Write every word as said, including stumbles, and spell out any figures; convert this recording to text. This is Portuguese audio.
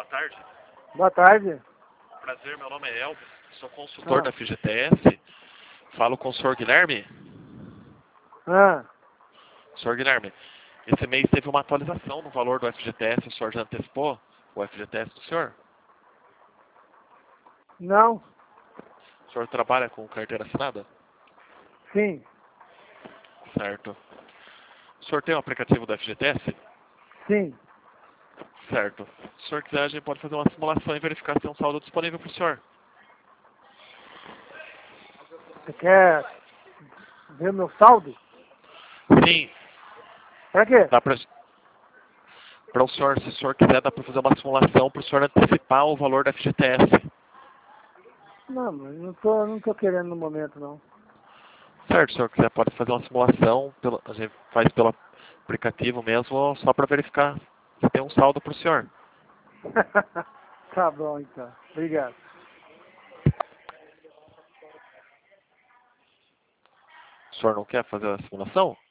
tarde. Boa tarde. Prazer, meu nome é Elvis, sou consultor Ah. da F G T S. Falo com o senhor Guilherme. Ah, senhor Guilherme, esse mês teve uma atualização no valor do F G T S, o senhor já antecipou o F G T S do senhor? não, O senhor trabalha com carteira assinada? sim, Certo. O senhor tem o aplicativo do F G T S? sim. Certo. Se o senhor quiser, a gente pode fazer uma simulação e verificar se tem um saldo disponível para o senhor. Você quer ver meu saldo? Sim, Pra quê? dá para para o senhor, se o senhor quiser, dá para fazer uma simulação para o senhor antecipar o valor da F G T S. Não, mas não tô, não tô querendo no momento, não. Certo, se o senhor quiser, pode fazer uma simulação, pelo, a gente faz pelo aplicativo mesmo, só para verificar se tem um saldo para o senhor. Tá bom, então. Obrigado. O senhor não quer fazer a simulação?